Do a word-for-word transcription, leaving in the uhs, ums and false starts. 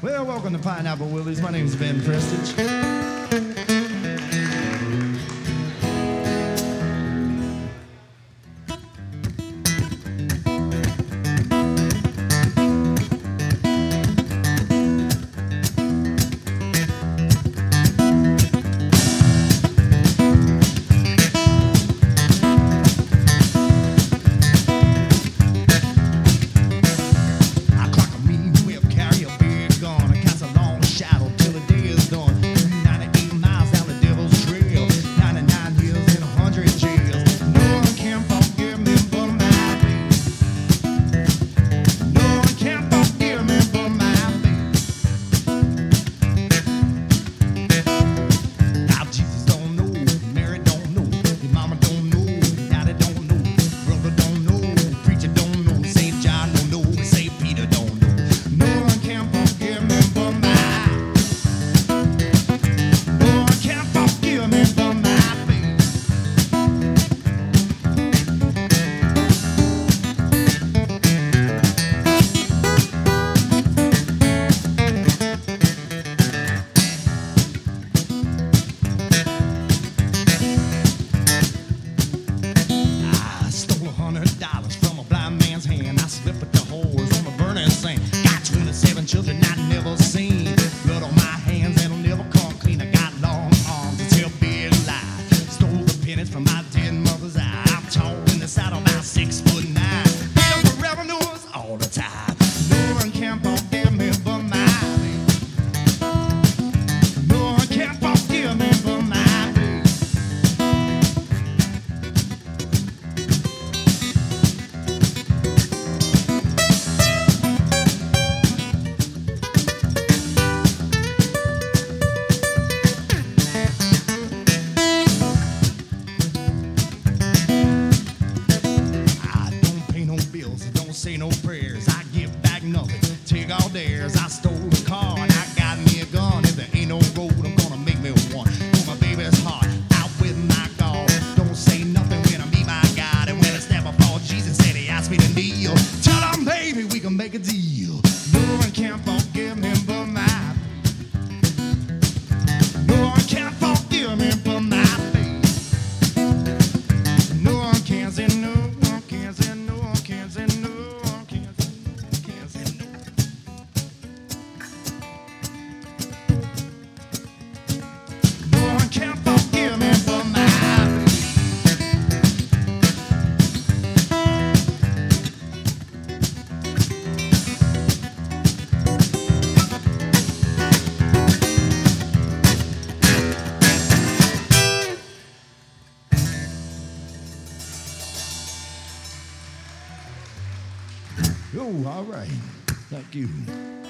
Well, welcome to Pineapple Willies. My name is Ben Prestige. Say no prayers, I give back nothing. Take all theirs. I stole a car and I got me a gun. If there ain't no road, I'm gonna make me one. Put my baby's heart out with my guard. Don't say nothing when I meet my God. And when I stand before Jesus, said he asked me to kneel. Tell him, baby, we can make a deal. No one can forgive me but my. No one can forgive me but my faith. No one can say no. One can say no. One can say no. Oh, all right. Thank you.